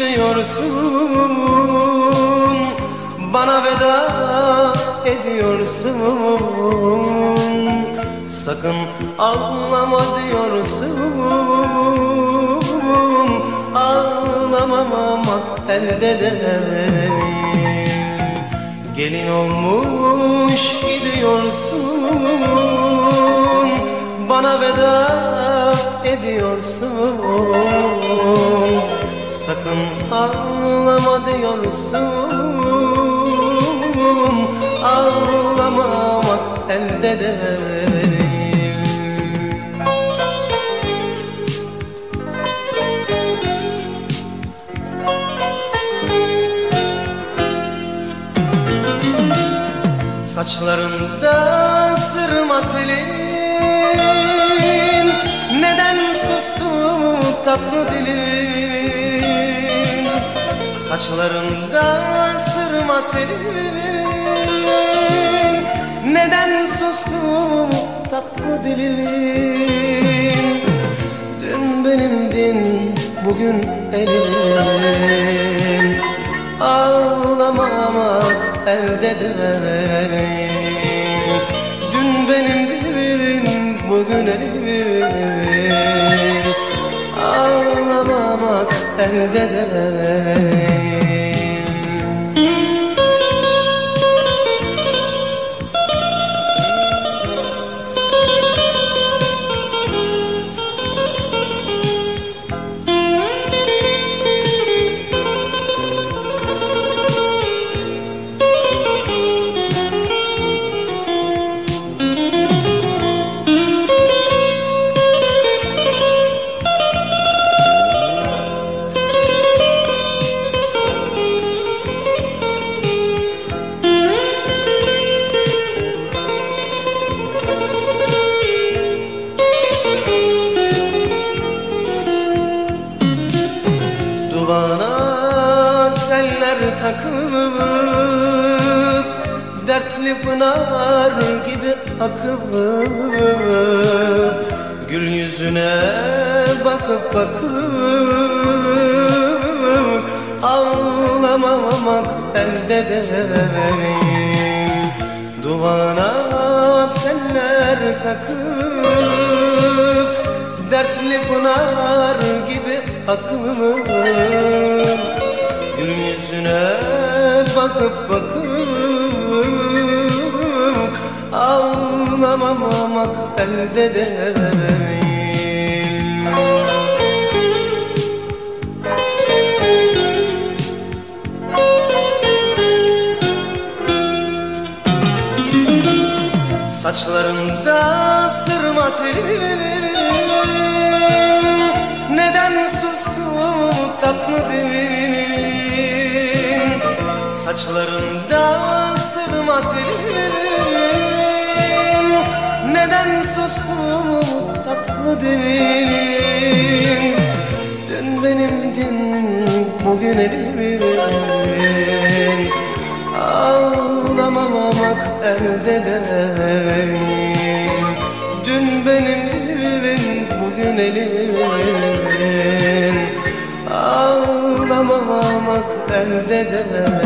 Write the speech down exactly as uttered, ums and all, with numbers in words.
gidiyorsun, bana veda ediyorsun. Sakın ağlama diyorsun, ağlamamak elde değil. Gelin olmuş gidiyorsun, bana veda ediyorsun. Sakın ağlama diyorsun, ağlamamak elde değil. Saçlarında sırma telin, neden sustu tatlı dilin? Saçlarında sırma telin, neden sustu tatlı dilin? Dün benimdin, bugün elimin. Ağlamamak elde değil. Dün benimdin, bugün elimin. Ağlamamak elde değil. Duvana teller takıp, dertli pınar gibi akıp, gül yüzüne bakıp bakıp, ağlamamak elde değil. Duvana teller takıp, dertli pınar gibi akıp, gül yüzüne bakıp bakıp, ağlamamak elde değil. Saçlarında sırma telin, neden sustu tatlı dilin? Saçlarında sırma telin, neden sustu tatlı dilin? Dün benimdin, bugün elimin. Ağlamamak elde değil. Dün benimdin, bugün elimin. Ağlamamak elde değil.